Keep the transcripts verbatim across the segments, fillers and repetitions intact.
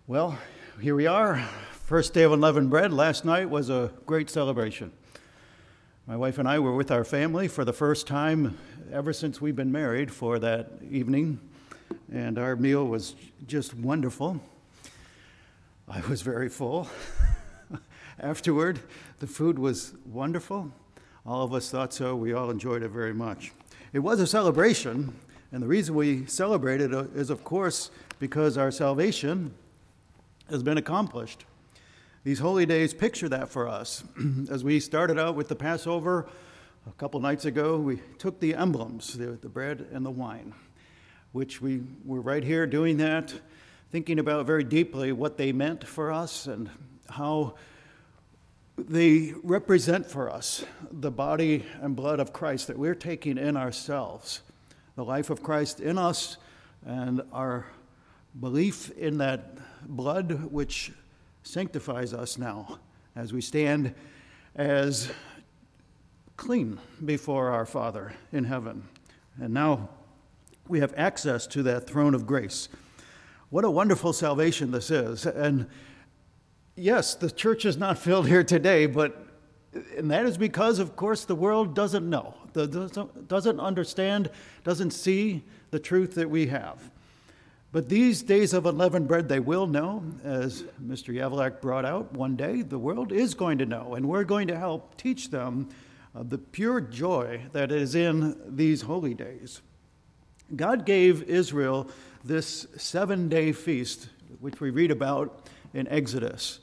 Well, here we are. First day of unleavened bread. Last night was a great celebration. My wife and I were with our family for the first time ever since we've been married for that evening, and our meal was just wonderful. I was very full. Afterward, the food was wonderful. All of us thought so. We all enjoyed it very much. It was a celebration, and the reason we celebrated is, of course, because our salvation has been accomplished. These holy days picture that for us. As we started out with the Passover a couple nights ago, we took the emblems, the, the bread and the wine, which we were right here doing that, thinking about very deeply what they meant for us and how they represent for us the body and blood of Christ that we're taking in ourselves, the life of Christ in us and our belief in that blood which sanctifies us now as we stand as clean before our Father in heaven. And now we have access to that throne of grace. What a wonderful salvation this is. And yes, the church is not filled here today, but and that is because, of course, the world doesn't know, doesn't, doesn't understand, doesn't see the truth that we have. But these days of unleavened bread, they will know, as Mister Yavelak brought out one day, the world is going to know, and we're going to help teach them uh, the pure joy that is in these holy days. God gave Israel this seven-day feast, which we read about in Exodus.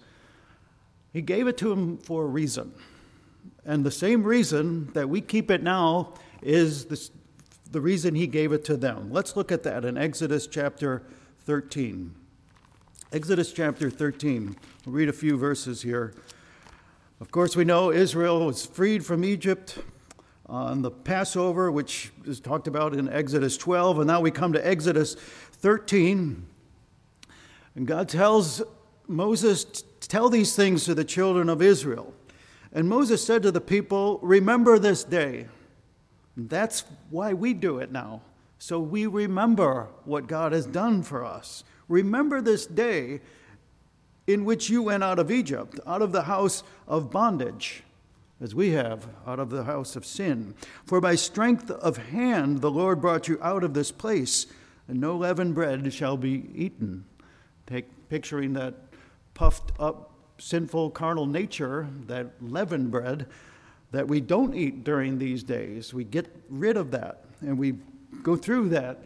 He gave it to them for a reason. And the same reason that we keep it now is this, the reason he gave it to them. Let's look at that in Exodus chapter thirteen. Exodus chapter thirteen. We'll read a few verses here. Of course, we know Israel was freed from Egypt on the Passover, which is talked about in Exodus twelve. And now we come to Exodus thirteen. And God tells Moses, tell these things to the children of Israel. And Moses said to the people, remember this day. That's why we do it now. So we remember what God has done for us. Remember this day in which you went out of Egypt, out of the house of bondage, as we have, out of the house of sin. For by strength of hand the Lord brought you out of this place, and no leavened bread shall be eaten. Take, picturing that puffed up, sinful, carnal nature, that leavened bread, that we don't eat during these days. We get rid of that, and we go through that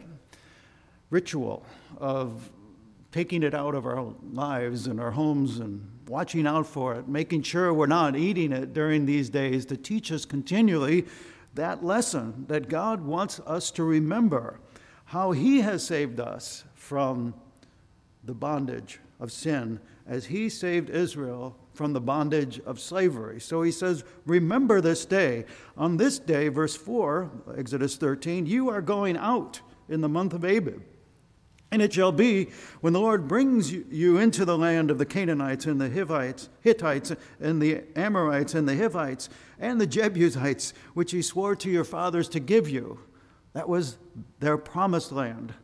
ritual of taking it out of our lives and our homes and watching out for it, making sure we're not eating it during these days to teach us continually that lesson that God wants us to remember, how he has saved us from the bondage of sin as he saved Israel from the bondage of slavery. So he says, remember this day. On this day, verse four, Exodus thirteen, you are going out in the month of Abib. And it shall be, when the Lord brings you into the land of the Canaanites and the Hivites, Hittites and the Amorites and the Hivites and the Jebusites, which he swore to your fathers to give you. That was their promised land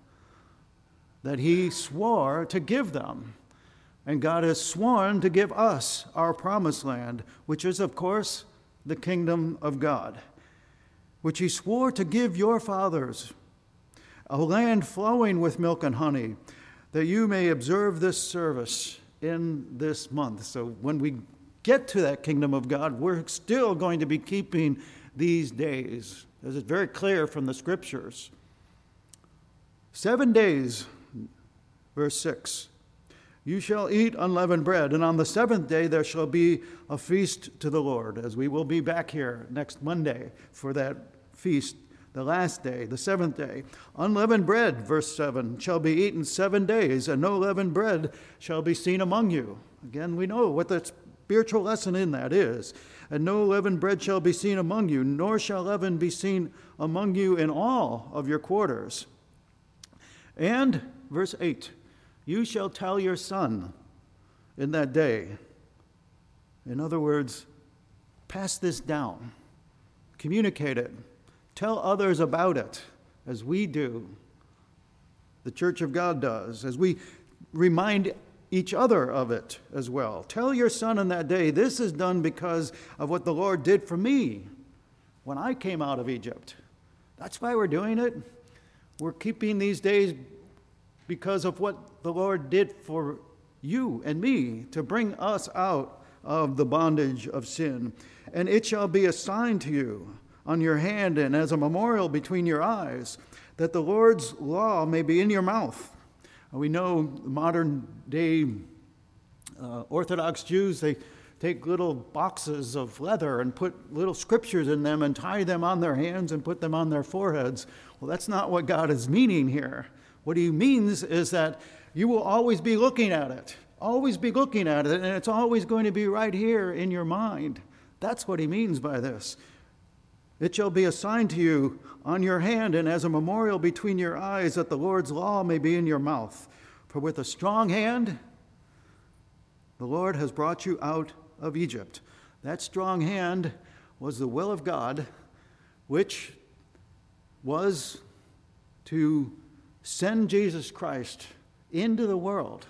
that he swore to give them. And God has sworn to give us our promised land, which is, of course, the kingdom of God, which he swore to give your fathers, a land flowing with milk and honey, that you may observe this service in this month. So when we get to that kingdom of God, we're still going to be keeping these days, as it's very clear from the scriptures. Seven days, verse six. You shall eat unleavened bread, and on the seventh day there shall be a feast to the Lord, as we will be back here next Monday for that feast, the last day, the seventh day. Unleavened bread, verse seven, shall be eaten seven days, and no leavened bread shall be seen among you. Again, we know what the spiritual lesson in that is. And no leavened bread shall be seen among you, nor shall leaven be seen among you in all of your quarters. And, verse eight, you shall tell your son in that day. In other words, pass this down. Communicate it. Tell others about it, as we do. The Church of God does. As we remind each other of it as well. Tell your son in that day, this is done because of what the Lord did for me when I came out of Egypt. That's why we're doing it. We're keeping these days because of what the Lord did for you and me to bring us out of the bondage of sin. And it shall be a sign to you on your hand and as a memorial between your eyes, that the Lord's law may be in your mouth. We know modern day uh, Orthodox Jews, they take little boxes of leather and put little scriptures in them and tie them on their hands and put them on their foreheads. Well, that's not what God is meaning here. What he means is that you will always be looking at it, always be looking at it, and it's always going to be right here in your mind. That's what he means by this. It shall be a sign to you on your hand and as a memorial between your eyes, that the Lord's law may be in your mouth. For with a strong hand, the Lord has brought you out of Egypt. That strong hand was the will of God, which was to send Jesus Christ into the world,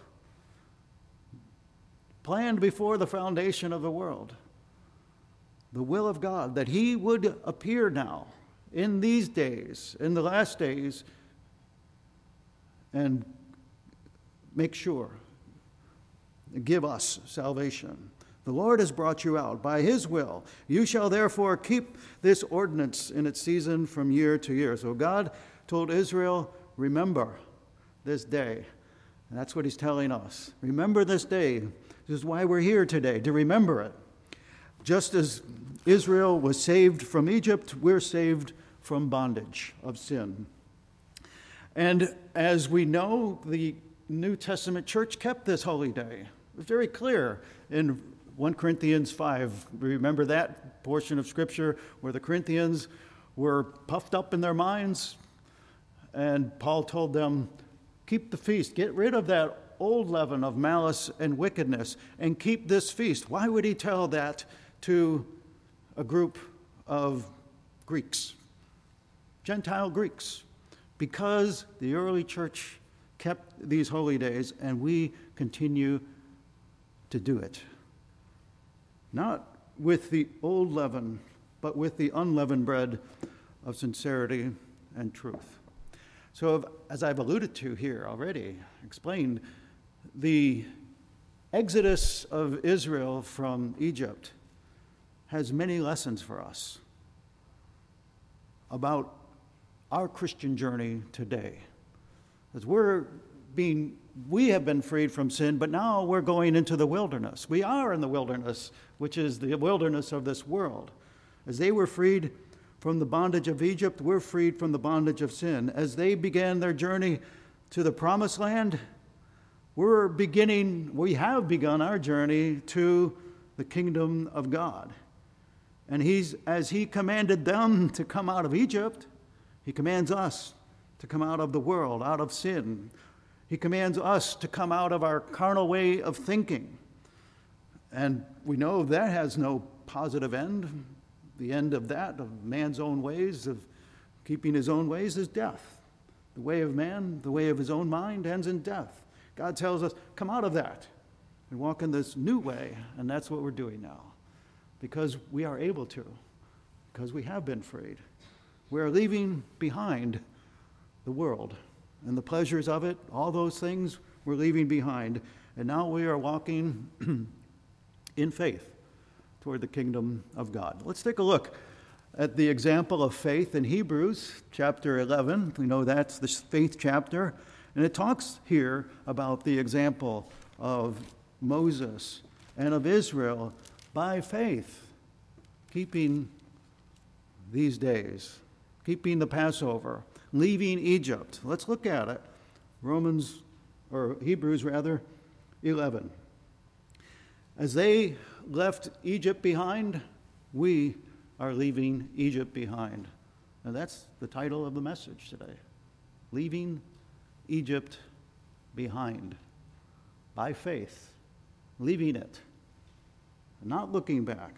planned before the foundation of the world. The will of God, that he would appear now in these days, in the last days, and make sure, give us salvation. The Lord has brought you out by his will. You shall therefore keep this ordinance in its season from year to year. So God told Israel, remember this day. And that's what he's telling us. Remember this day. This is why we're here today, to remember it. Just as Israel was saved from Egypt, we're saved from bondage of sin. And as we know, the New Testament church kept this holy day. It was very clear in First Corinthians five. Remember that portion of Scripture where the Corinthians were puffed up in their minds? And Paul told them, keep the feast, get rid of that old leaven of malice and wickedness, and keep this feast. Why would he tell that to a group of Greeks, Gentile Greeks? Because the early church kept these holy days, and we continue to do it. Not with the old leaven, but with the unleavened bread of sincerity and truth. So, as I've alluded to here already, explained, the exodus of Israel from Egypt has many lessons for us about our Christian journey today. As we're being, we have been freed from sin, but now we're going into the wilderness. We are in the wilderness, which is the wilderness of this world. As they were freed from the bondage of Egypt, we're freed from the bondage of sin. As they began their journey to the promised land, we're beginning, we have begun our journey to the kingdom of God. And he's, as he commanded them to come out of Egypt, he commands us to come out of the world, out of sin. He commands us to come out of our carnal way of thinking. And we know that has no positive end. The end of that, of man's own ways, of keeping his own ways, is death. The way of man, the way of his own mind, ends in death. God tells us, come out of that and walk in this new way. And that's what we're doing now. Because we are able to, because we have been freed. We are leaving behind the world and the pleasures of it, all those things we're leaving behind. And now we are walking in faith toward the kingdom of God. Let's take a look at the example of faith in Hebrews chapter eleven. We know that's the faith chapter. And it talks here about the example of Moses and of Israel by faith, keeping these days, keeping the Passover, leaving Egypt. Let's look at it. Romans, or Hebrews rather, eleven. As they left Egypt behind, we are leaving Egypt behind. And that's the title of the message today. Leaving Egypt behind. By faith. Leaving it. Not looking back.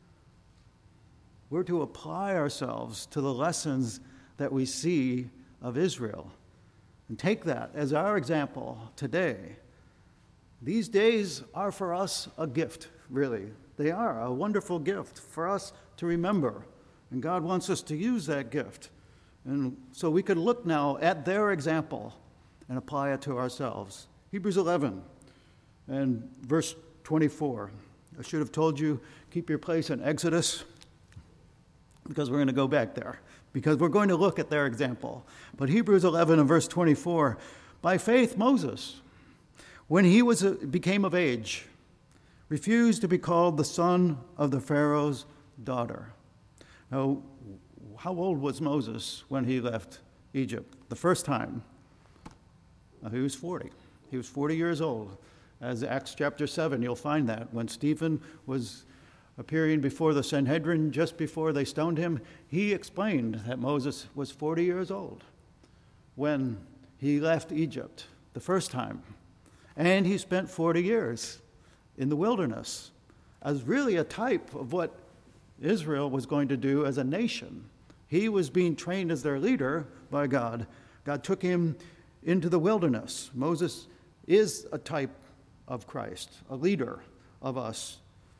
We're to apply ourselves to the lessons that we see of Israel and take that as our example today These days are for us a gift, really. They are a wonderful gift for us to remember. And God wants us to use that gift. And so we could look now at their example and apply it to ourselves. Hebrews eleven and verse twenty-four. I should have told you, keep your place in Exodus, because we're going to go back there, because we're going to look at their example. But Hebrews eleven and verse twenty-four, by faith Moses, when he was a, became of age, refused to be called the son of the Pharaoh's daughter. Now, how old was Moses when he left Egypt the first time? Well, he was forty. He was forty years old. As Acts chapter seven, you'll find that. When Stephen was appearing before the Sanhedrin just before they stoned him, he explained that Moses was forty years old when he left Egypt the first time. And he spent forty years in the wilderness as really a type of what Israel was going to do as a nation. He was being trained as their leader by God. God took him into the wilderness. Moses is a type of Christ, a leader of us.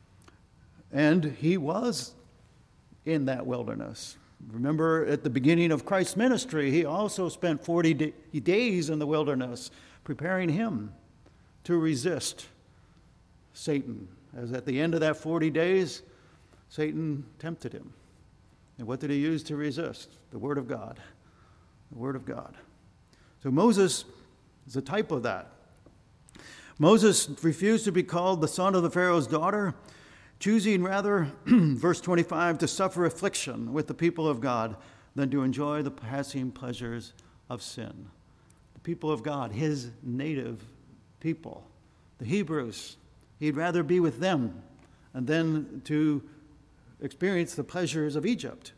And he was in that wilderness. Remember, at the beginning of Christ's ministry, he also spent forty days in the wilderness preparing him to resist Satan. As at the end of that forty days, Satan tempted him. And what did he use to resist? The Word of God. The Word of God. So Moses is a type of that. Moses refused to be called the son of the Pharaoh's daughter, choosing rather, verse twenty-five, to suffer affliction with the people of God than to enjoy the passing pleasures of sin. The people of God, his native people, the Hebrews, he'd rather be with them and then to experience the pleasures of Egypt,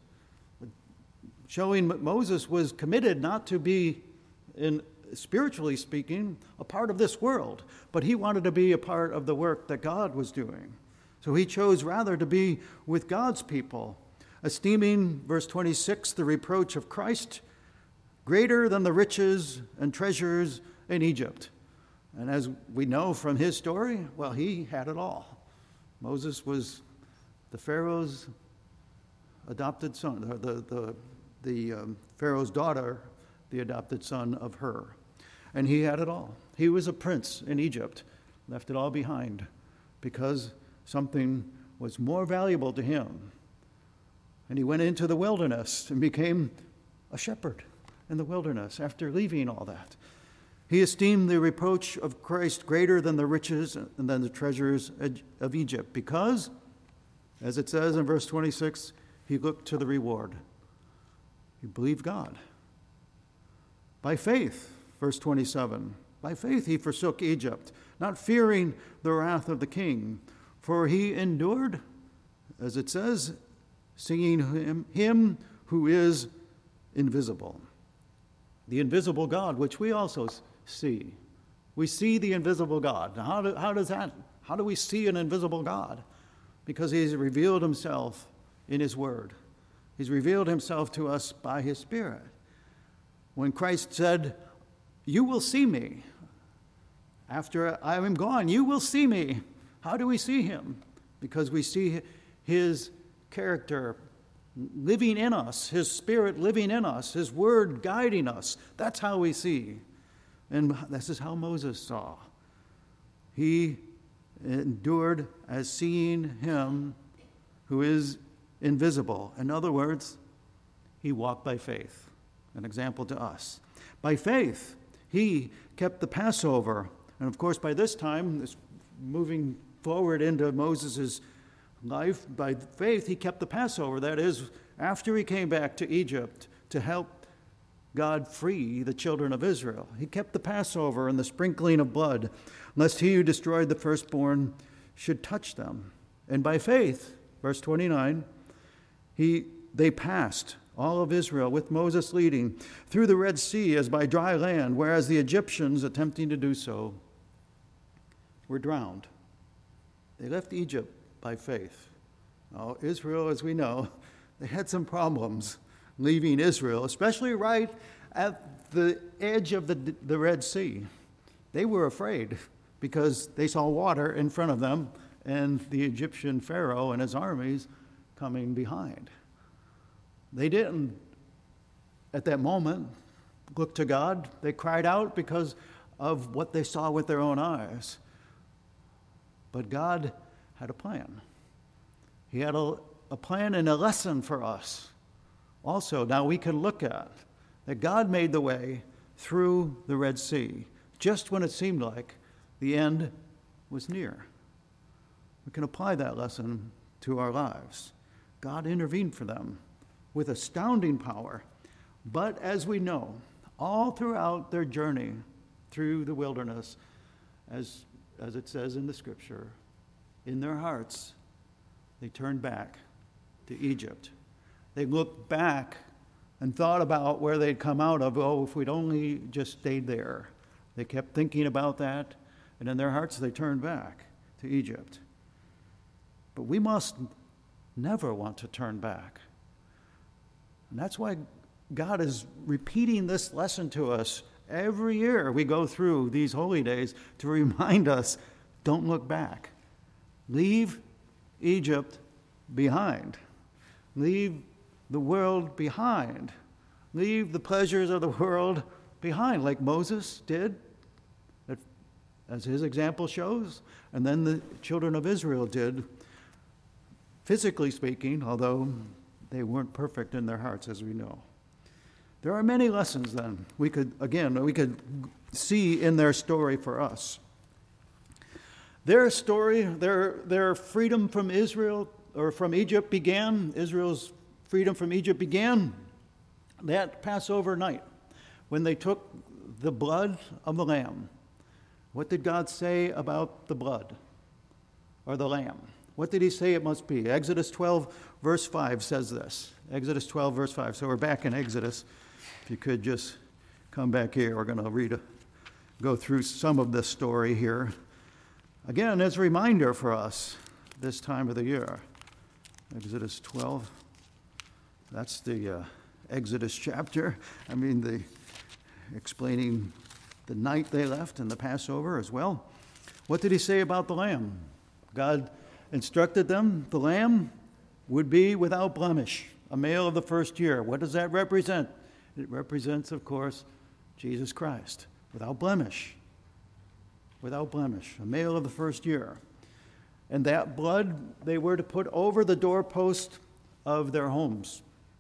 showing Moses was committed not to be, in spiritually speaking, a part of this world, but he wanted to be a part of the work that God was doing. So he chose rather to be with God's people, esteeming, verse twenty-six, the reproach of Christ greater than the riches and treasures in Egypt. And as we know from his story, well, he had it all. Moses was the Pharaoh's adopted son, the, the, the um, Pharaoh's daughter, the adopted son of Hur. And he had it all. He was a prince in Egypt, left it all behind because something was more valuable to him. And he went into the wilderness and became a shepherd in the wilderness after leaving all that. He esteemed the reproach of Christ greater than the riches and than the treasures of Egypt because, as it says in verse twenty-six, he looked to the reward. He believed God. By faith, verse twenty-seven, by faith he forsook Egypt, not fearing the wrath of the king, for he endured, as it says, singing him, him who is invisible. The invisible God, which we also see. We see the invisible God. Now, how, do, how does that, how do we see an invisible God? Because he's revealed himself in his word. He's revealed himself to us by his Spirit. When Christ said, "You will see me. After I am gone, you will see me." How do we see him? Because we see his character living in us, his Spirit living in us, his word guiding us. That's how we see. And this is how Moses saw. He endured as seeing him who is invisible. In other words, he walked by faith. An example to us. By faith, he kept the Passover. And of course, by this time, this moving forward into Moses' life, by faith, he kept the Passover. That is, after he came back to Egypt to help God free the children of Israel. He kept the Passover and the sprinkling of blood, lest he who destroyed the firstborn should touch them. And by faith, verse twenty-nine, he they passed, all of Israel, with Moses leading, through the Red Sea as by dry land, whereas the Egyptians, attempting to do so, were drowned. They left Egypt by faith. Now, Israel, as we know, they had some problems leaving Israel, especially right at the edge of the, the Red Sea. They were afraid because they saw water in front of them and the Egyptian Pharaoh and his armies coming behind. They didn't, at that moment, look to God. They cried out because of what they saw with their own eyes. But God had a plan. He had a, a plan and a lesson for us. Also, now we can look at that God made the way through the Red Sea, just when it seemed like the end was near. We can apply that lesson to our lives. God intervened for them with astounding power. But as we know, all throughout their journey through the wilderness, as, as it says in the scripture, in their hearts, they turned back to Egypt. They looked back and thought about where they'd come out of. Oh, if we'd only just stayed there. They kept thinking about that, and in their hearts they turned back to Egypt. But we must never want to turn back. And that's why God is repeating this lesson to us every year we go through these holy days to remind us, don't look back. Leave Egypt behind. Leave the world behind. Leave the pleasures of the world behind, like Moses did, as his example shows, and then the children of Israel did, physically speaking, although they weren't perfect in their hearts, as we know. There are many lessons then we could, again, we could see in their story for us. Their story, their, their freedom from Israel, or from Egypt began, Israel's freedom from Egypt began that Passover night when they took the blood of the lamb. What did God say about the blood or the lamb? What did he say it must be? Exodus twelve, verse five says this. Exodus twelve, verse five. So we're back in Exodus. If you could just come back here, we're going to read, a, go through some of this story here. Again, as a reminder for us this time of the year. Exodus twelve. That's the uh, Exodus chapter. I mean, the explaining the night they left and the Passover as well. What did he say about the lamb? God instructed them the lamb would be without blemish, a male of the first year. What does that represent? It represents, of course, Jesus Christ, without blemish. Without blemish, a male of the first year. And that blood they were to put over the doorpost of their homes.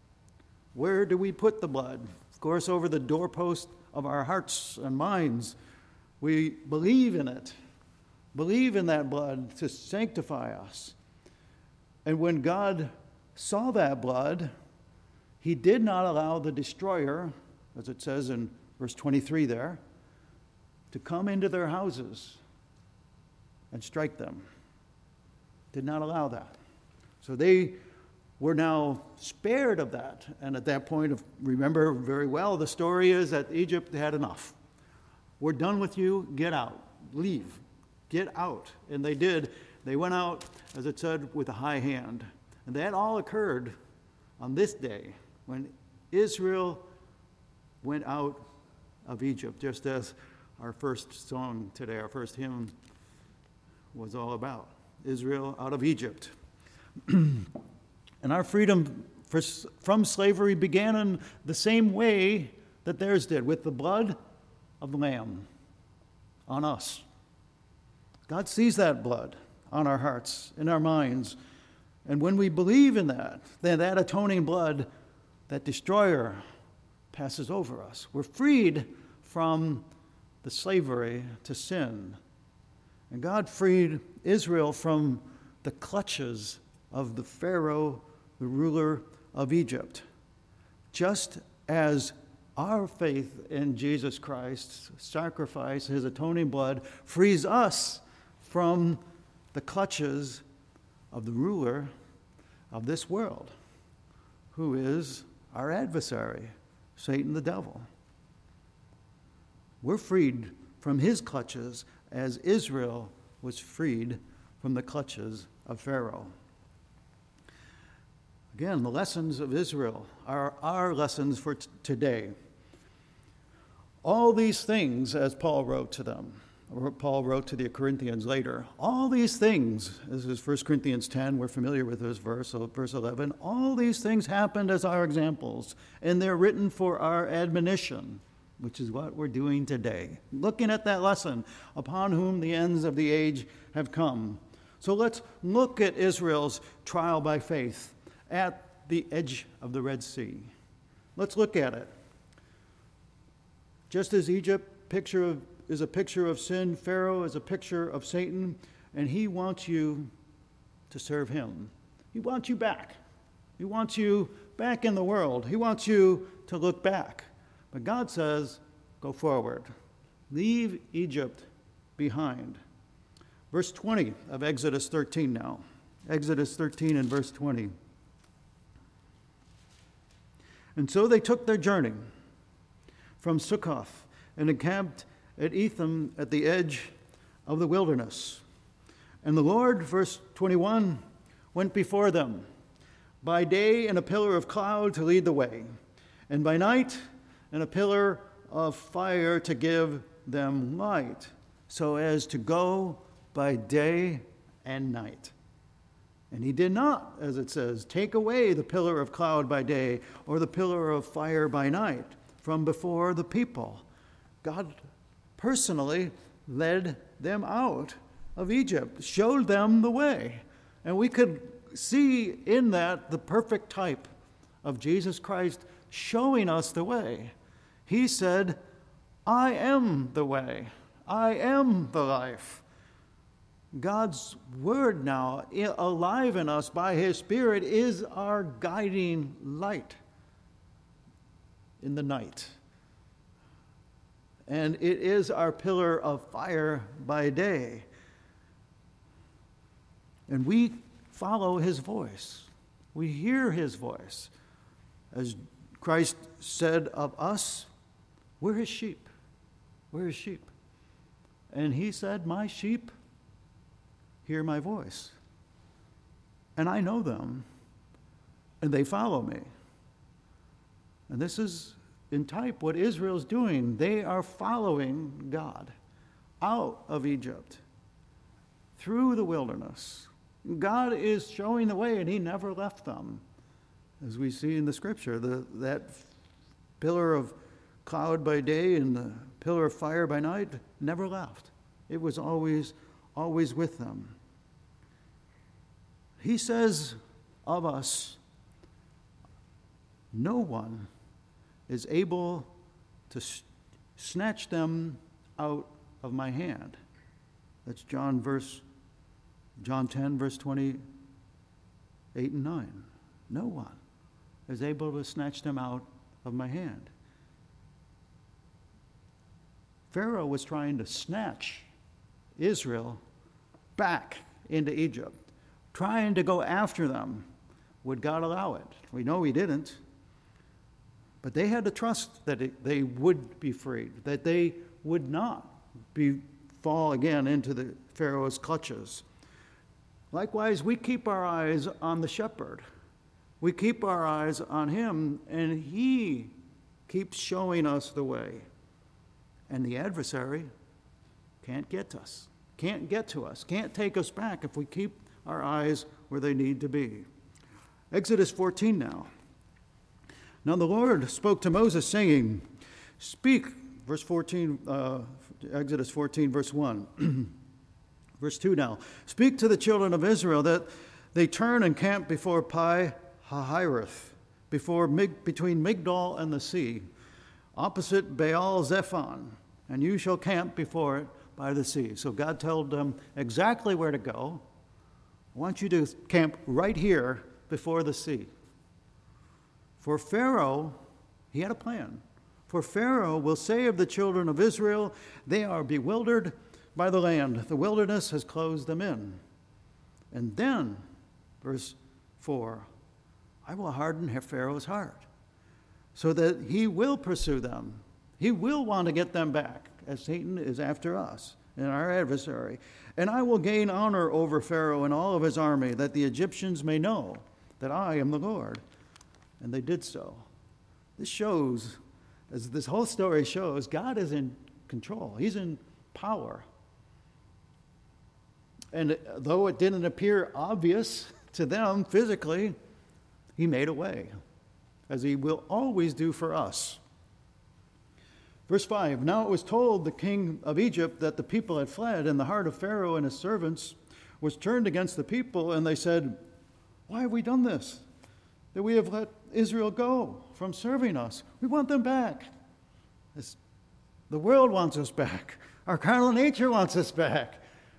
Where do we put the blood? Of course, over the doorpost of our hearts and minds. We believe in it. Believe in that blood to sanctify us. And when God saw that blood, he did not allow the destroyer, as it says in verse twenty-three there, to come into their houses and strike them. Did not allow that. So they were now spared of that. And at that point, of, remember very well, the story is that Egypt had enough. We're done with you. Get out. Leave. Get out. And they did. They went out, as it said, with a high hand. And that all occurred on this day when Israel went out of Egypt, just as our first song today, our first hymn was all about. Israel out of Egypt. And our freedom for, from slavery began in the same way that theirs did, with the blood of the Lamb on us. God sees that blood on our hearts, in our minds. And when we believe in that, then that atoning blood, that destroyer, passes over us. We're freed from the slavery to sin. And God freed Israel from the clutches of the Pharaoh, the ruler of Egypt. Just as our faith in Jesus Christ's sacrifice, his atoning blood, frees us from the clutches of the ruler of this world, who is our adversary, Satan the devil. We're freed from his clutches as Israel was freed from the clutches of Pharaoh. Again, the lessons of Israel are our lessons for t- today. All these things, as Paul wrote to them, Paul wrote to the Corinthians later. All these things, this is First Corinthians ten, we're familiar with this verse, so verse eleven, all these things happened as our examples, and they're written for our admonition, which is what we're doing today, looking at that lesson, upon whom the ends of the age have come. So let's look at Israel's trial by faith at the edge of the Red Sea. Let's look at it. Just as Egypt picture of, is a picture of sin, Pharaoh is a picture of Satan, and he wants you to serve him. He wants you back. He wants you back in the world. He wants you to look back. But God says, go forward. Leave Egypt behind. Verse twenty of Exodus thirteen now. Exodus thirteen and verse twenty. And so they took their journey from Sukkoth and encamped at Etham at the edge of the wilderness. And the Lord, verse twenty-one, went before them by day in a pillar of cloud to lead the way, and by night in a pillar of fire to give them light, so as to go by day and night. And he did not, as it says, take away the pillar of cloud by day or the pillar of fire by night from before the people. God personally led them out of Egypt, showed them the way. And we could see in that the perfect type of Jesus Christ showing us the way. He said, I am the way. I am the life. God's word now, alive in us by his Spirit, is our guiding light in the night. And it is our pillar of fire by day. And we follow his voice. We hear his voice. As Christ said of us, we're his sheep. We're his sheep. And he said, my sheep hear my voice. And I know them. And they follow me. And this is in type what Israel's doing. They are following God out of Egypt, through the wilderness. God is showing the way, and he never left them. As we see in the scripture, the, that pillar of cloud by day and the pillar of fire by night never left. It was always, always with them. He says of us, no one is able to s- snatch them out of my hand. That's John verse, John ten, verse twenty-eight and nine. No one is able to snatch them out of my hand. Pharaoh was trying to snatch Israel back into Egypt, trying to go after them. Would God allow it? We know he didn't. But they had to trust that it, they would be freed, that they would not be fall again into the Pharaoh's clutches. Likewise, we keep our eyes on the shepherd. We keep our eyes on him, and he keeps showing us the way. And the adversary can't get to us, can't get to us, can't take us back if we keep our eyes where they need to be. Exodus fourteen now. Now the Lord spoke to Moses, saying, speak, verse fourteen, uh, Exodus fourteen, verse one. Verse two now. Speak to the children of Israel that they turn and camp before Pi Hahiroth, before Mig, between Migdol and the sea, opposite Baal Zephon, and you shall camp before it by the sea. So God told them exactly where to go. I want you to camp right here before the sea. For Pharaoh, he had a plan. For Pharaoh will say of the children of Israel, they are bewildered by the land. The wilderness has closed them in. And then, verse four, I will harden Pharaoh's heart so that he will pursue them. He will want to get them back, as Satan is after us and our adversary. And I will gain honor over Pharaoh and all of his army, that the Egyptians may know that I am the Lord. And they did so. This shows, as this whole story shows, God is in control. He's in power And though it didn't appear obvious to them physically, he made a way, as he will always do for us. Verse five, now it was told the king of Egypt that the people had fled, and the heart of Pharaoh and his servants was turned against the people, and they said, why have we done this? That we have let Israel go from serving us. We want them back. This, the world wants us back. Our carnal nature wants us back.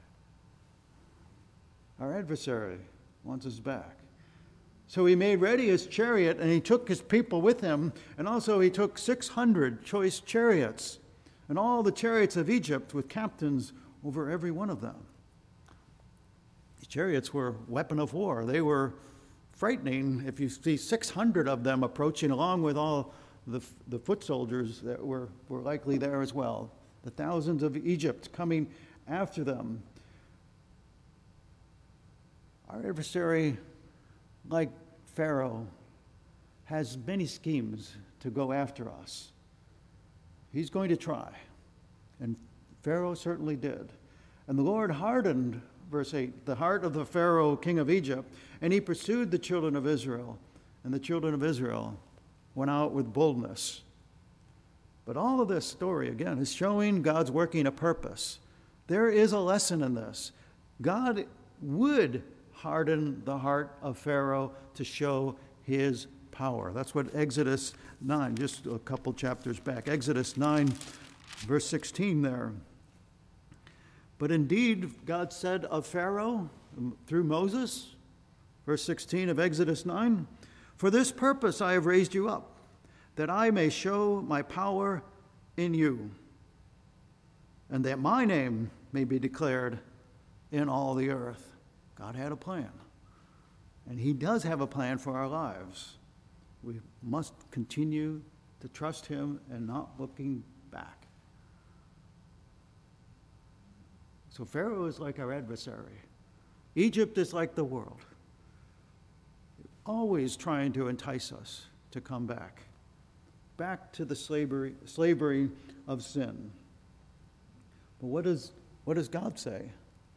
Our adversary wants us back. So he made ready his chariot, and he took his people with him, and also he took six hundred choice chariots, and all the chariots of Egypt with captains over every one of them. These chariots were a weapon of war. They were frightening if you see six hundred of them approaching, along with all the, the foot soldiers that were, were likely there as well. The thousands of Egypt coming after them. Our adversary, like Pharaoh, has many schemes to go after us. He's going to try, and Pharaoh certainly did. And the Lord hardened, verse eight, the heart of the Pharaoh, king of Egypt, and he pursued the children of Israel, and the children of Israel went out with boldness. But all of this story, again, is showing God's working a purpose. There is a lesson in this. God would harden the heart of Pharaoh to show his power. That's what Exodus nine, just a couple chapters back. Exodus nine, verse sixteen there. But indeed, God said of Pharaoh through Moses, verse sixteen of Exodus nine, for this purpose I have raised you up, that I may show my power in you, and that my name may be declared in all the earth. God had a plan, and he does have a plan for our lives. We must continue to trust him and not looking back. So Pharaoh is like our adversary. Egypt is like the world, always trying to entice us to come back, back to the slavery, slavery of sin. But what does, what does God say?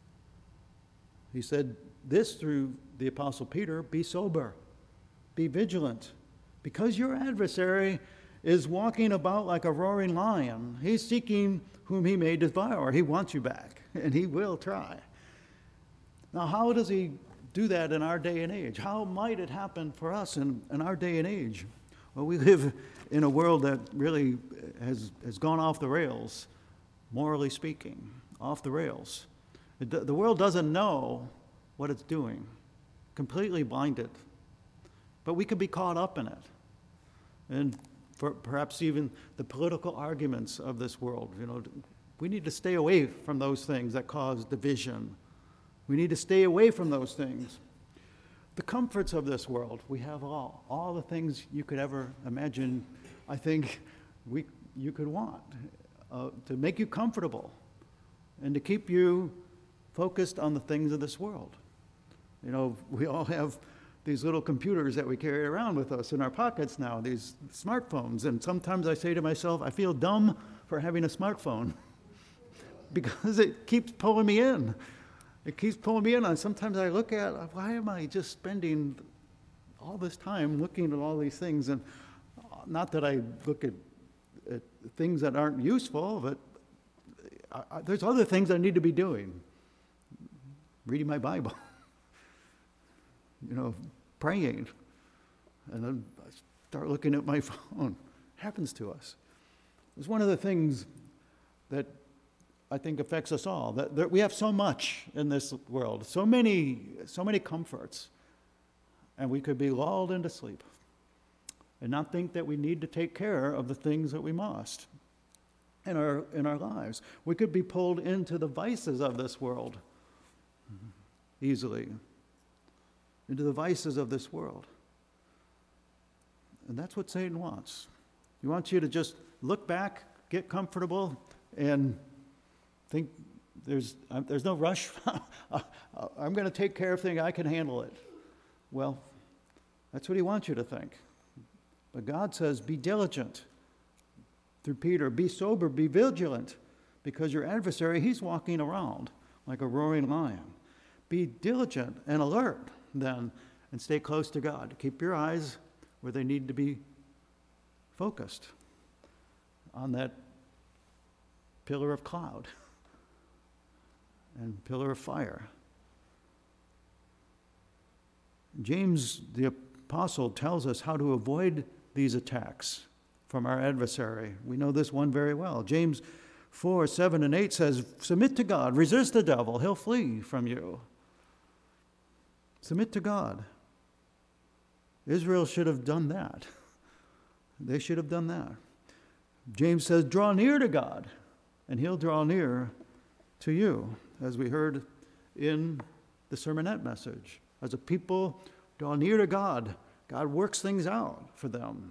He said this through the Apostle Peter, be sober, be vigilant, because your adversary is walking about like a roaring lion. He's seeking whom he may devour. He wants you back, and he will try. Now, how does he do that in our day and age? How might it happen for us in, in our day and age? Well, we live in a world that really has, has gone off the rails, morally speaking, off the rails. It, the world doesn't know what it's doing, completely blinded. But we could be caught up in it. And for perhaps even the political arguments of this world. You know, we need to stay away from those things that cause division. We need to stay away from those things. The comforts of this world, we have all. All the things you could ever imagine, I think, we you could want uh, to make you comfortable and to keep you focused on the things of this world. You know, we all have these little computers that we carry around with us in our pockets now, these smartphones. And sometimes I say to myself, I feel dumb for having a smartphone because it keeps pulling me in. It keeps pulling me in. And sometimes I look at, why am I just spending all this time looking at all these things? And not that I look at, at things that aren't useful, but I, I, there's other things I need to be doing. Reading my Bible, you know, praying, and then I start looking at my phone. It happens to us. It's one of the things that I think affects us all, that, that we have so much in this world, so many, so many comforts, and we could be lulled into sleep and not think that we need to take care of the things that we must in our, in our lives. We could be pulled into the vices of this world easily, into the vices of this world. And that's what Satan wants. He wants you to just look back, get comfortable, and think there's uh, there's no rush. I'm going to take care of things. I can handle it. Well, that's what he wants you to think. But God says, be diligent. Through Peter, be sober, be vigilant, because your adversary, he's walking around like a roaring lion. Be diligent and alert then, and stay close to God. Keep your eyes where they need to be focused, on that pillar of cloud and pillar of fire. James the apostle tells us how to avoid these attacks from our adversary. We know this one very well. James four, seven, and eight says, submit to God, resist the devil, he'll flee from you. Submit to God. Israel should have done that. They should have done that. James says, draw near to God, and he'll draw near to you, as we heard in the sermonette message. As a people draw near to God, God works things out for them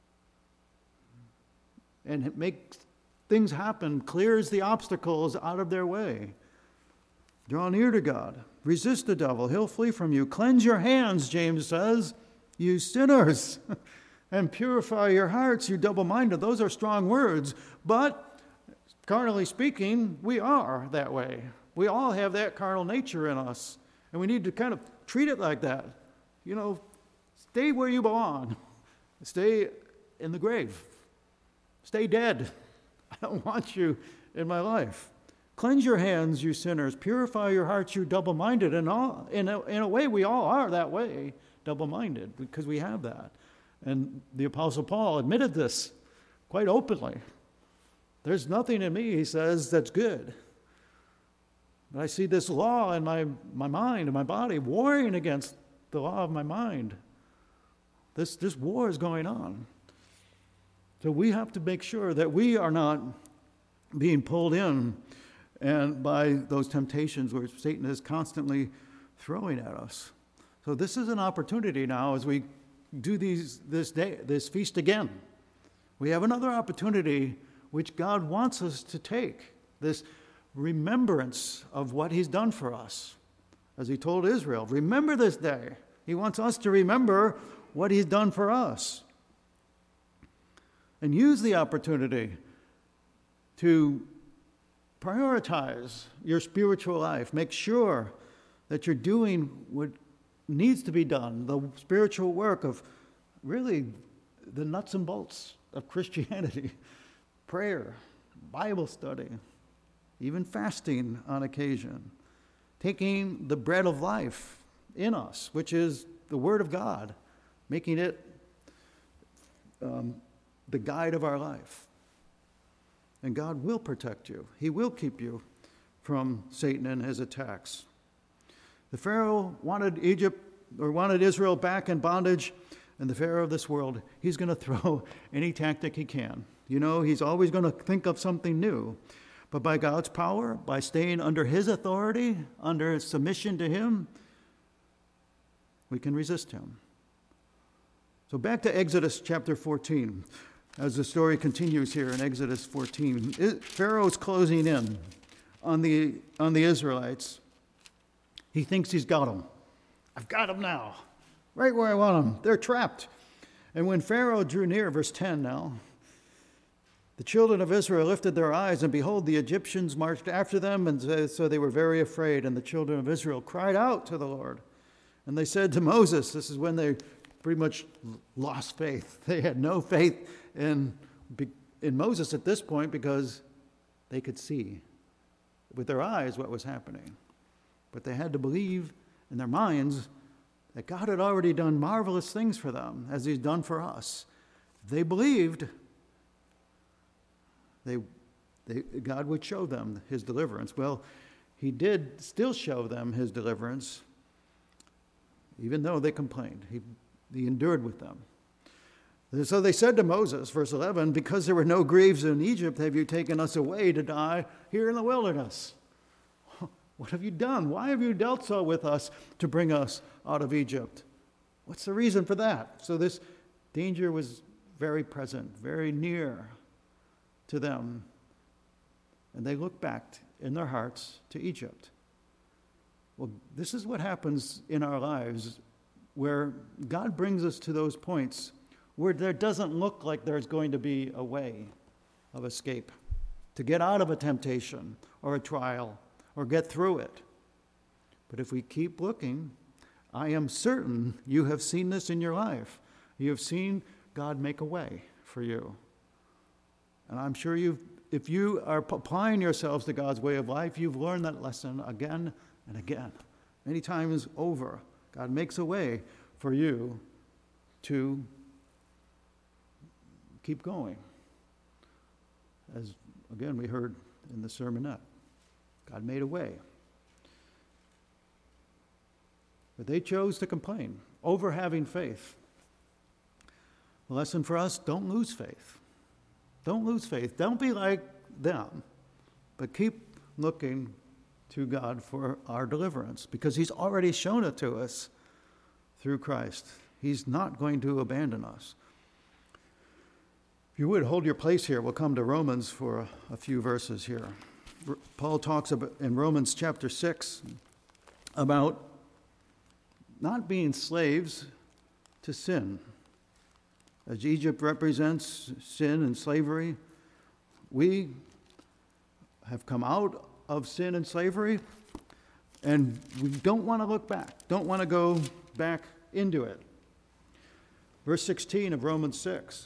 and makes things happen, clears the obstacles out of their way. Draw near to God. Resist the devil. He'll flee from you. Cleanse your hands, James says, you sinners, and purify your hearts, you double-minded. Those are strong words, but carnally speaking, we are that way. We all have that carnal nature in us, and we need to kind of treat it like that. You know, stay where you belong. Stay in the grave. Stay dead. I don't want you in my life. Cleanse your hands, you sinners. Purify your hearts, you double-minded. And all, in, a, in a way, we all are that way, double-minded, because we have that. And the Apostle Paul admitted this quite openly. There's nothing in me, he says, that's good. But I see this law in my, my mind and my body warring against the law of my mind. This, this war is going on. So we have to make sure that we are not being pulled in and by those temptations where Satan is constantly throwing at us. So this is an opportunity now as we do these this day, this feast again. We have another opportunity which God wants us to take, this remembrance of what he's done for us. As he told Israel, remember this day. He wants us to remember what he's done for us. And use the opportunity to prioritize your spiritual life. Make sure that you're doing what needs to be done, the spiritual work of really the nuts and bolts of Christianity. Prayer, Bible study, even fasting on occasion. Taking the bread of life in us, which is the Word of God, making it um, the guide of our life. And God will protect you. He will keep you from Satan and his attacks. The Pharaoh wanted Egypt or wanted Israel back in bondage, and the Pharaoh of this world, he's going to throw any tactic he can. You know, he's always going to think of something new. But by God's power, by staying under his authority, under submission to him, we can resist him. So back to Exodus chapter fourteen. As the story continues here in Exodus fourteen, Pharaoh's closing in on the, on the Israelites. He thinks he's got them. I've got them now, right where I want them. They're trapped. And when Pharaoh drew near, verse ten now, the children of Israel lifted their eyes, and behold, the Egyptians marched after them, and so they were very afraid. And the children of Israel cried out to the Lord. And they said to Moses, this is when they pretty much lost faith. They had no faith in, in Moses at this point because they could see with their eyes what was happening. But they had to believe in their minds that God had already done marvelous things for them, as he's done for us. If they believed, they, they, God would show them his deliverance. Well, he did still show them his deliverance, even though they complained. He, he endured with them. So they said to Moses, verse eleven, because there were no graves in Egypt, have you taken us away to die here in the wilderness? What have you done? Why have you dealt so with us to bring us out of Egypt? What's the reason for that? So this danger was very present, very near to them. And they looked back in their hearts to Egypt. Well, this is what happens in our lives where God brings us to those points where there doesn't look like there's going to be a way of escape to get out of a temptation or a trial or get through it. But if we keep looking, I am certain you have seen this in your life. You have seen God make a way for you. And I'm sure you've, if you are applying yourselves to God's way of life, you've learned that lesson again and again. Many times over, God makes a way for you to keep going. As, again, we heard in the sermonette, God made a way. But they chose to complain over having faith. The lesson for us, don't lose faith. Don't lose faith. Don't be like them, but keep looking to God for our deliverance, because he's already shown it to us through Christ. He's not going to abandon us. If you would, hold your place here. We'll come to Romans for a, a few verses here. R- Paul talks about, in Romans chapter six about not being slaves to sin. As Egypt represents sin and slavery, we have come out of sin and slavery, and we don't want to look back, don't want to go back into it. Verse sixteen of Romans six.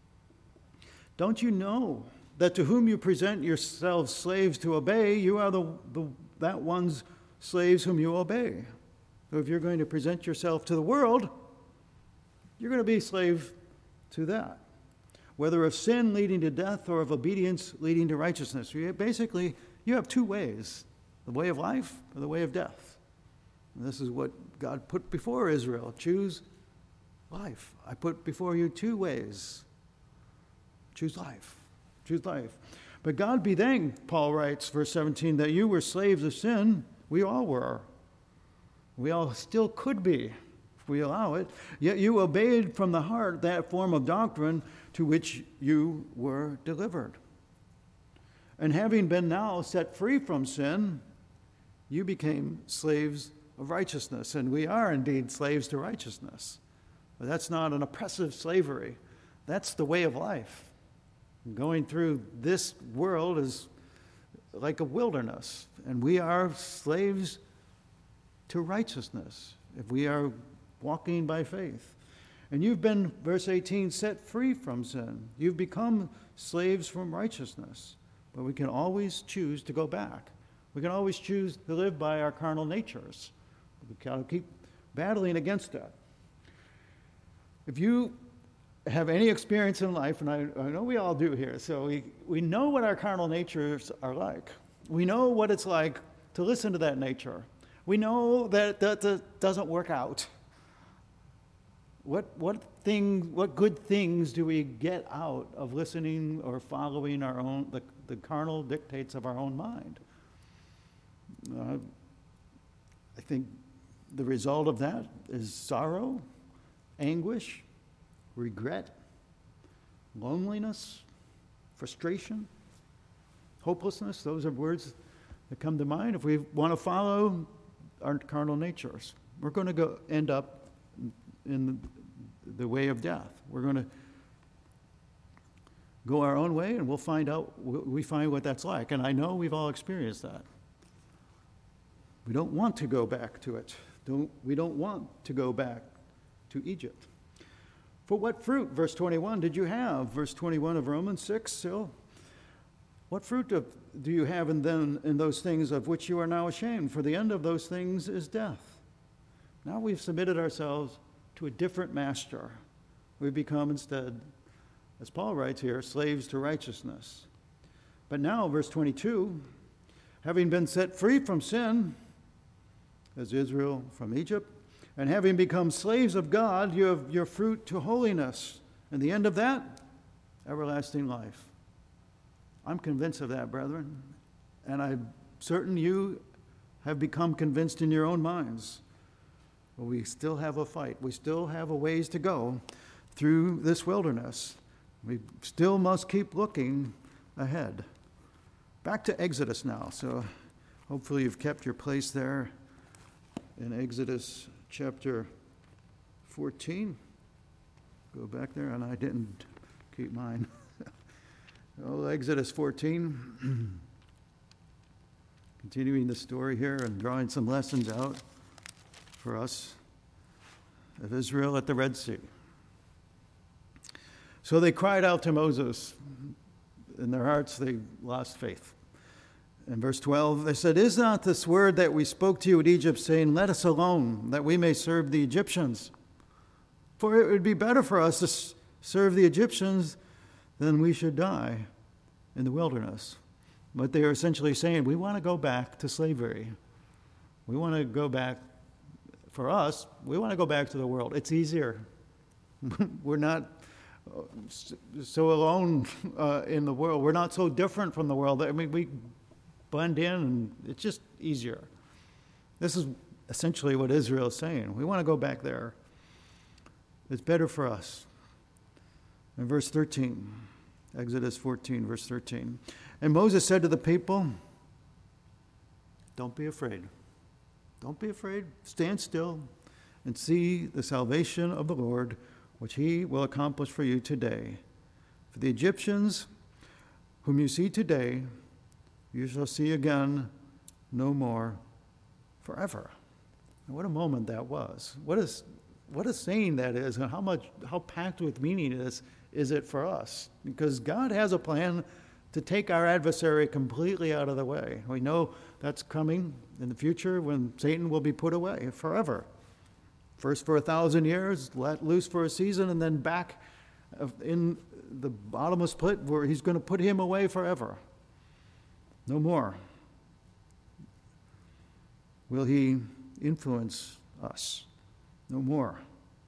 Don't you know that to whom you present yourselves slaves to obey, you are the, the that one's slaves whom you obey? So if you're going to present yourself to the world, you're going to be a slave to that. Whether of sin leading to death or of obedience leading to righteousness. You basically, you have two ways, the way of life or the way of death. And this is what God put before Israel. Choose life. I put before you two ways. Choose life. Choose life. But God be thanked, Paul writes, verse seventeen, that you were slaves of sin. We all were. We all still could be, if we allow it. Yet you obeyed from the heart that form of doctrine to which you were delivered. And having been now set free from sin, you became slaves of righteousness. And we are indeed slaves to righteousness. But that's not an oppressive slavery. That's the way of life. Going through this world is like a wilderness, and we are slaves to righteousness if we are walking by faith. And you've been, verse eighteen, set free from sin. You've become slaves from righteousness. But we can always choose to go back. We can always choose to live by our carnal natures. We got to keep battling against that. If you have any experience in life, and I, I know we all do here, so we, we know what our carnal natures are like. We know what it's like to listen to that nature. We know that that, that doesn't work out. What what thing, what good things do we get out of listening or following our own the, the carnal dictates of our own mind? Uh, I think the result of that is sorrow, anguish, regret, loneliness, frustration, hopelessness. Those are words that come to mind. If we want to follow our carnal natures, we're going to go end up in the, the way of death. We're going to go our own way, and we'll find out, we find what that's like. And I know we've all experienced that. We don't want to go back to it. Don't, we don't want to go back to Egypt. For what fruit, verse twenty-one, did you have? Verse twenty-one of Romans six, still. What fruit of, do you have in, them, in those things of which you are now ashamed? For the end of those things is death. Now we've submitted ourselves to a different master. We've become instead, as Paul writes here, slaves to righteousness. But now, verse twenty-two, having been set free from sin, as Israel from Egypt, and having become slaves of God, you have your fruit to holiness. And the end of that, everlasting life. I'm convinced of that, brethren. And I'm certain you have become convinced in your own minds. But we still have a fight. We still have a ways to go through this wilderness. We still must keep looking ahead. Back to Exodus now. So hopefully you've kept your place there in Exodus chapter fourteen. Go back there, and I didn't keep mine. Oh, Exodus fourteen. continuing the story here and drawing some lessons out for us of Israel at the Red Sea. So they cried out to Moses. In their hearts, they lost faith. In verse twelve, they said, "Is not this word that we spoke to you at Egypt, saying, 'Let us alone, that we may serve the Egyptians'? For it would be better for us to serve the Egyptians than we should die in the wilderness." But they are essentially saying, we want to go back to slavery. We want to go back, for us, we want to go back to the world. It's easier. We're not so alone uh, in the world. We're not so different from the world. I mean, we blend in, and it's just easier. This is essentially what Israel is saying. We want to go back there. It's better for us. In verse thirteen, Exodus fourteen, verse thirteen. And Moses said to the people, "Don't be afraid. Don't be afraid. Stand still and see the salvation of the Lord, which he will accomplish for you today. For the Egyptians whom you see today, you shall see again no more forever." And what a moment that was. What is what a saying that is, and how much how packed with meaning is is it for us? Because God has a plan to take our adversary completely out of the way. We know that's coming in the future when Satan will be put away forever. First for a thousand years, let loose for a season, and then back in the bottomless pit where he's going to put him away forever. No more will he influence us. No more.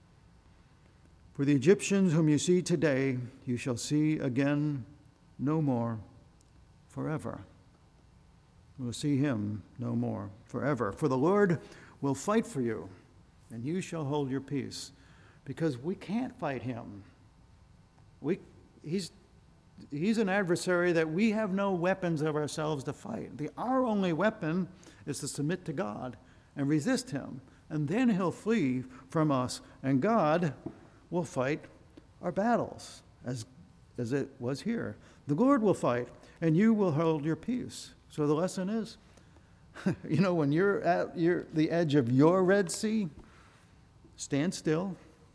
For the Egyptians whom you see today, you shall see again no more forever. You will see him no more forever. For the Lord will fight for you, and you shall hold your peace. Because we can't fight him. We, he's, he's an adversary that we have no weapons of ourselves to fight. The, our only weapon is to submit to God and resist him. And then he'll flee from us, and God will fight our battles, as, as it was here. The Lord will fight, and you will hold your peace. So the lesson is, you know, when you're at your, the edge of your Red Sea, stand still,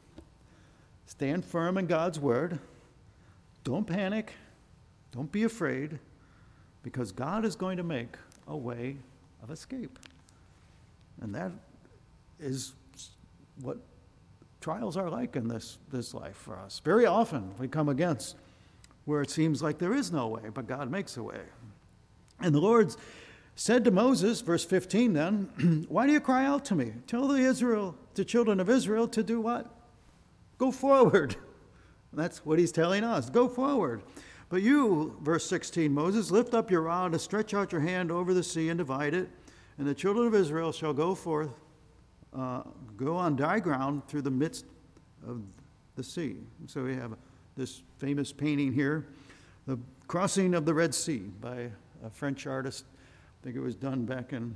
stand firm in God's word, don't panic, don't be afraid, because God is going to make a way of escape. And that is what trials are like in this, this life for us. Very often we come against where it seems like there is no way, but God makes a way. And the Lord said to Moses, verse fifteen then, "Why do you cry out to me? Tell the Israel, the children of Israel to do what? Go forward." And that's what he's telling us. Go forward. "But you," verse sixteen, "Moses, lift up your rod and stretch out your hand over the sea and divide it, and the children of Israel shall go forth, uh, go on dry ground through the midst of the sea." And so we have this famous painting here, the crossing of the Red Sea by a French artist. I think it was done back in,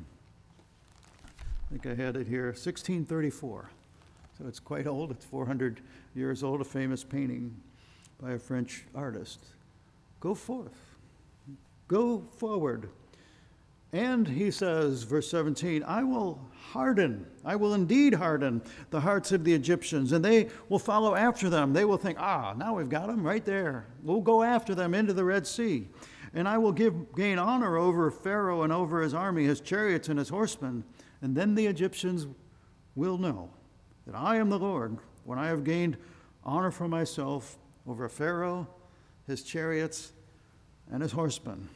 I think I had it here, sixteen thirty-four. So it's quite old. It's four hundred years old, a famous painting by a French artist. Go forth. Go forward. And he says, verse seventeen, "I will harden, I will indeed harden the hearts of the Egyptians, and they will follow after them. They will think, ah, now we've got them right there. We'll go after them into the Red Sea. And I will give gain honor over Pharaoh and over his army, his chariots and his horsemen. And then the Egyptians will know that I am the Lord, when I have gained honor for myself over Pharaoh, his chariots, and his horsemen."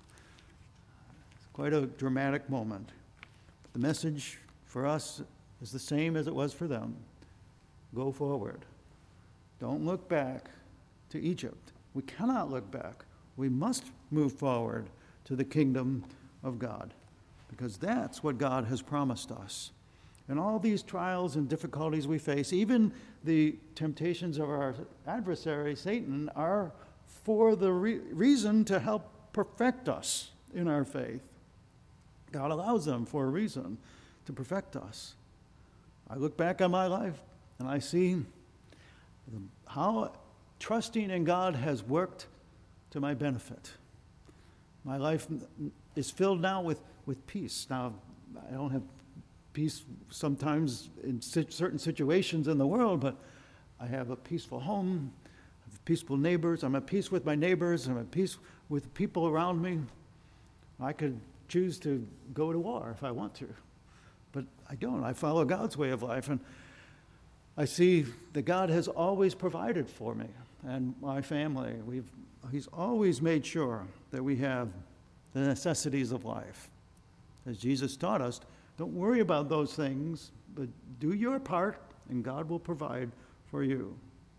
Quite a dramatic moment. The message for us is the same as it was for them. Go forward. Don't look back to Egypt. We cannot look back. We must move forward to the kingdom of God, because that's what God has promised us. And all these trials and difficulties we face, even the temptations of our adversary, Satan, are for the re- reason to help perfect us in our faith. God allows them for a reason, to perfect us. I look back on my life and I see how trusting in God has worked to my benefit. My life is filled now with, with peace. Now, I don't have peace sometimes in certain situations in the world, but I have a peaceful home, I have peaceful neighbors. I'm at peace with my neighbors. I'm at peace with people around me. I could choose to go to war if I want to, but I don't. I follow God's way of life, and I see that God has always provided for me and my family. We've, he's always made sure that we have the necessities of life. As Jesus taught us, don't worry about those things, but do your part, and God will provide for you.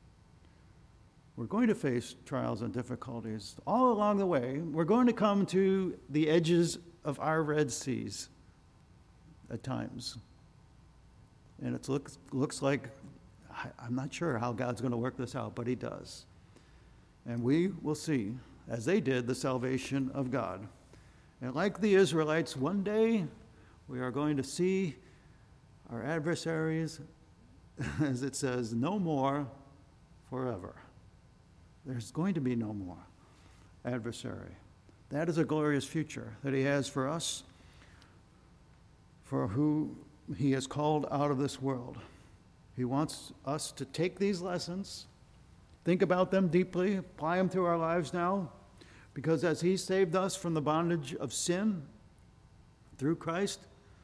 We're going to face trials and difficulties all along the way. We're going to come to the edges of our Red Seas at times. And it looks, looks like, I'm not sure how God's going to work this out, but he does. And we will see, as they did, the salvation of God. And like the Israelites, one day we are going to see our adversaries, as it says, no more forever. There's going to be no more adversary. That is a glorious future that he has for us, for who he has called out of this world. He wants us to take these lessons, think about them deeply, apply them to our lives now, because as he saved us from the bondage of sin through Christ,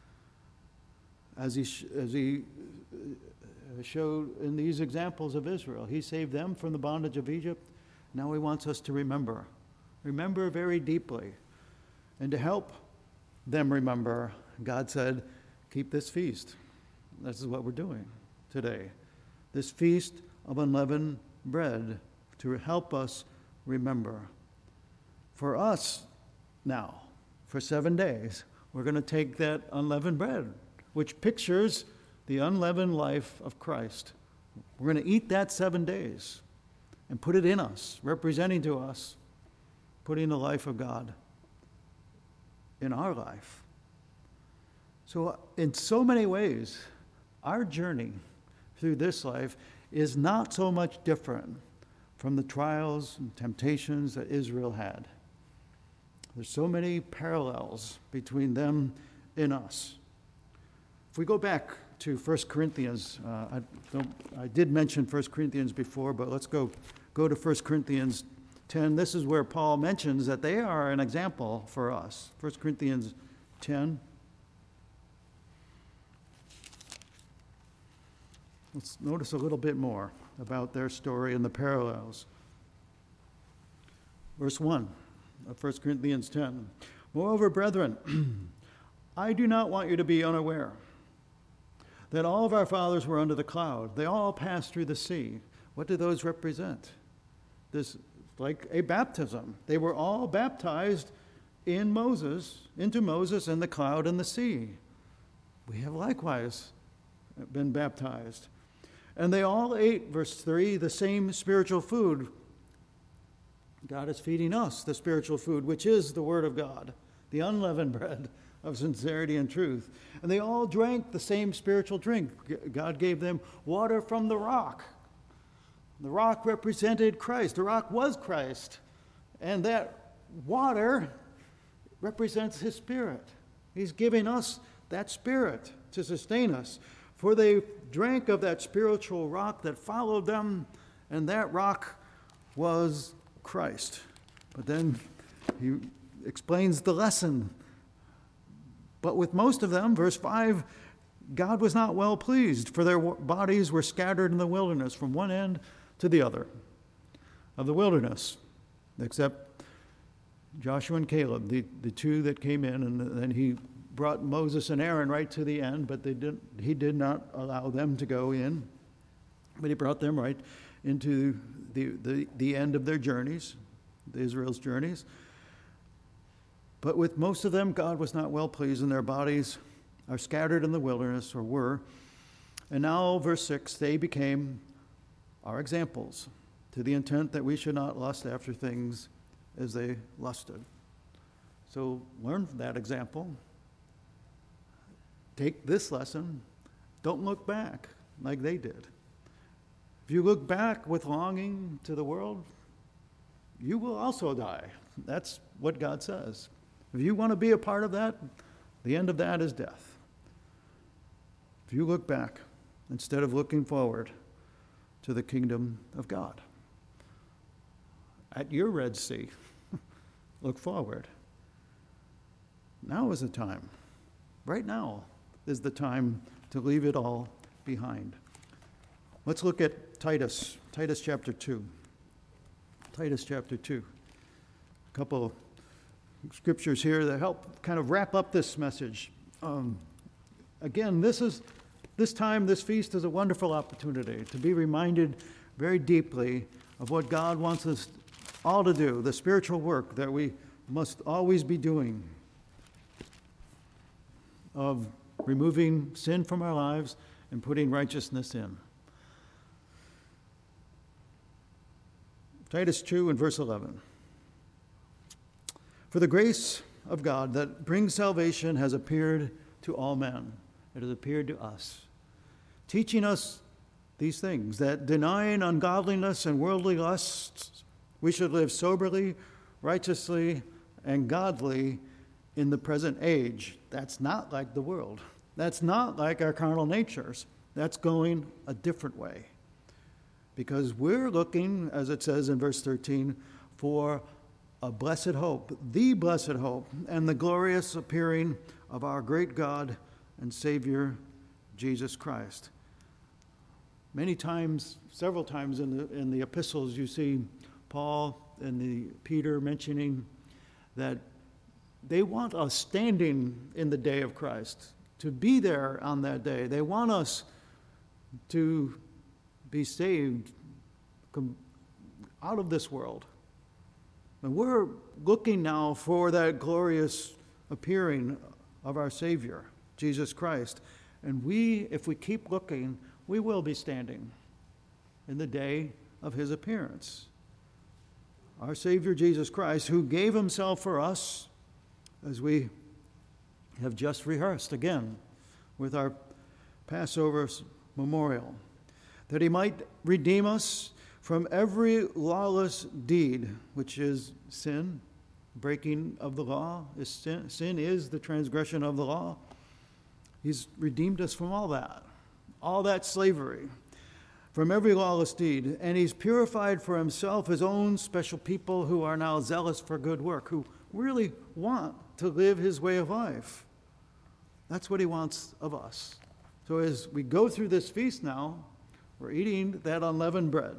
as he, as he showed in these examples of Israel, he saved them from the bondage of Egypt. Now he wants us to remember, remember very deeply. And to help them remember, God said, keep this feast. This is what we're doing today. This feast of unleavened bread to help us remember. For us now, for seven days, we're going to take that unleavened bread, which pictures the unleavened life of Christ. We're going to eat that seven days and put it in us, representing to us, putting the life of God in our life. So in so many ways, our journey through this life is not so much different from the trials and temptations that Israel had. There's so many parallels between them and us. If we go back to First Corinthians, uh, I, don't, I did mention First Corinthians before, but let's go, go to First Corinthians ten. This is where Paul mentions that they are an example for us. First Corinthians ten. Let's notice a little bit more about their story and the parallels. Verse one of First Corinthians ten. Moreover, brethren, I do not want you to be unaware that all of our fathers were under the cloud. They all passed through the sea. What do those represent? This, like a baptism. They were all baptized in Moses, into Moses and the cloud and the sea. We have likewise been baptized. And they all ate, verse three, the same spiritual food. God is feeding us the spiritual food, which is the Word of God, the unleavened bread of sincerity and truth. And they all drank the same spiritual drink. God gave them water from the rock. The rock represented Christ. The rock was Christ. And that water represents his Spirit. He's giving us that Spirit to sustain us. For they drank of that spiritual rock that followed them, and that rock was Christ. But then he explains the lesson. But with most of them, verse five, God was not well pleased, for their bodies were scattered in the wilderness from one end to the other of the wilderness, except Joshua and Caleb, the, the two that came in, and then he brought Moses and Aaron right to the end, but they didn't, he did not allow them to go in, but he brought them right into the, the, the end of their journeys, the Israel's journeys. But with most of them, God was not well pleased, and their bodies are scattered in the wilderness, or were. And now, verse six, they became our examples, to the intent that we should not lust after things as they lusted. So learn from that example. Take this lesson. Don't look back like they did. If you look back with longing to the world, you will also die. That's what God says. If you want to be a part of that, The end of that is death. If you look back instead of looking forward to the kingdom of God, at your Red Sea, look forward. Now is the time. Right now is the time to leave it all behind. Let's look at Titus, Titus chapter two. Titus chapter two. A couple scriptures here that help kind of wrap up this message. Um, again, this is this time, this feast is a wonderful opportunity to be reminded very deeply of what God wants us all to do, the spiritual work that we must always be doing, of removing sin from our lives and putting righteousness in. Titus two and verse eleven. For the grace of God that brings salvation has appeared to all men. It has appeared to us, teaching us these things, that denying ungodliness and worldly lusts, we should live soberly, righteously, and godly in the present age. That's not like the world. That's not like our carnal natures. That's going a different way. Because we're looking, as it says in verse thirteen, for a blessed hope, the blessed hope, and the glorious appearing of our great God and Savior, Jesus Christ. Many times, several times in the in the epistles, you see Paul and the Peter mentioning that they want us standing in the day of Christ, to be there on that day. They want us to be saved out of this world. And we're looking now for that glorious appearing of our Savior, Jesus Christ. And we, if we keep looking, we will be standing in the day of his appearance. Our Savior, Jesus Christ, who gave himself for us, as we have just rehearsed again with our Passover memorial, that he might redeem us from every lawless deed, which is sin. Breaking of the law is sin. Sin is the transgression of the law. He's redeemed us from all that, all that slavery, from every lawless deed. And he's purified for himself his own special people who are now zealous for good work, who really want to live his way of life. That's what he wants of us. So as we go through this feast now, we're eating that unleavened bread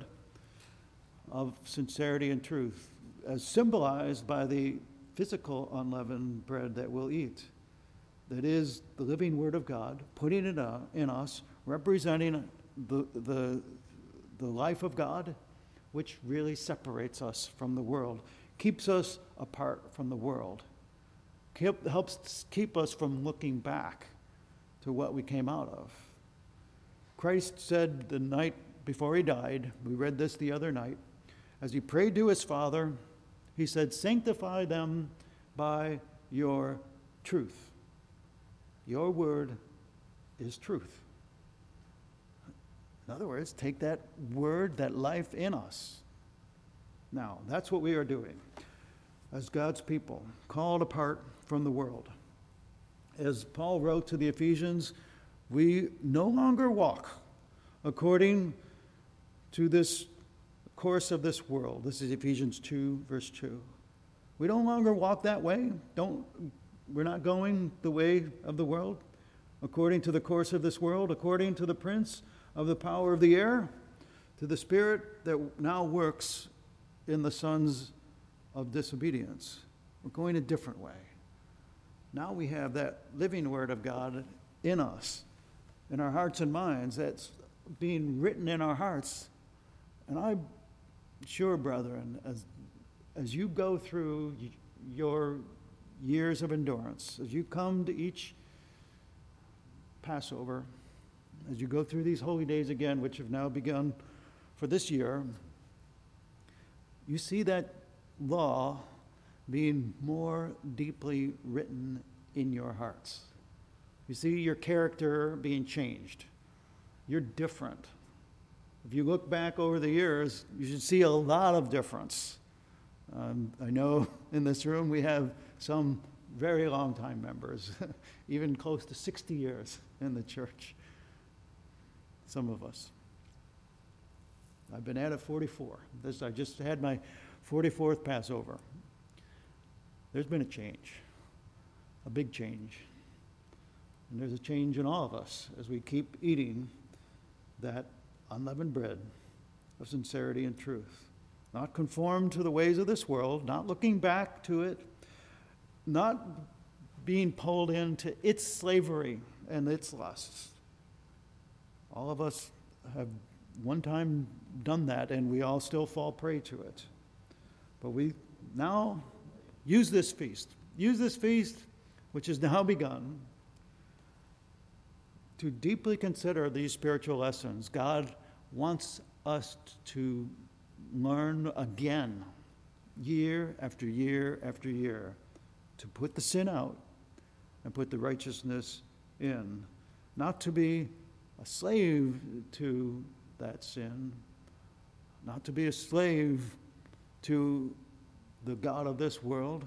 of sincerity and truth, as symbolized by the physical unleavened bread that we'll eat. That is the living Word of God, putting it in us, representing the, the, the life of God, which really separates us from the world, keeps us apart from the world, keep, helps keep us from looking back to what we came out of. Christ said the night before he died, we read this the other night, as he prayed to his Father, he said, sanctify them by your truth. Your word is truth. In other words, take that word, that life in us. Now, that's what we are doing as God's people, called apart from the world. As Paul wrote to the Ephesians, we no longer walk according to this course of this world. This is Ephesians two, verse two. We no longer walk that way. Don't, we're not going the way of the world, according to the course of this world, according to the prince of the power of the air, to the spirit that now works in the sons of disobedience. We're going a different way. Now we have that living word of God in us, in our hearts and minds, that's being written in our hearts. And I'm sure, brethren, as, as you go through your years of endurance, as you come to each Passover, as you go through these holy days again, which have now begun for this year, you see that law being more deeply written in your hearts. You see your character being changed. You're different. If you look back over the years, you should see a lot of difference. Um, I know in this room we have some very long time members, even close to sixty years in the church, some of us. I've been at it forty-four. This, I just had my forty-fourth Passover. There's been a change, a big change. And there's a change in all of us as we keep eating that unleavened bread of sincerity and truth. Not conformed to the ways of this world, not looking back to it, not being pulled into its slavery and its lusts. All of us have one time done that, and we all still fall prey to it. But we now use this feast, use this feast, which has now begun, to deeply consider these spiritual lessons. God wants us to learn again, year after year after year, to put the sin out and put the righteousness in. Not to be a slave to that sin, not to be a slave to the God of this world,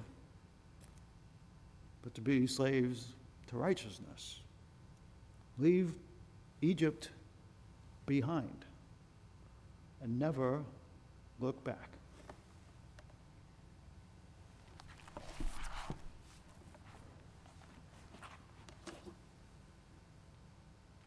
but to be slaves to righteousness. Leave Egypt behind and never look back.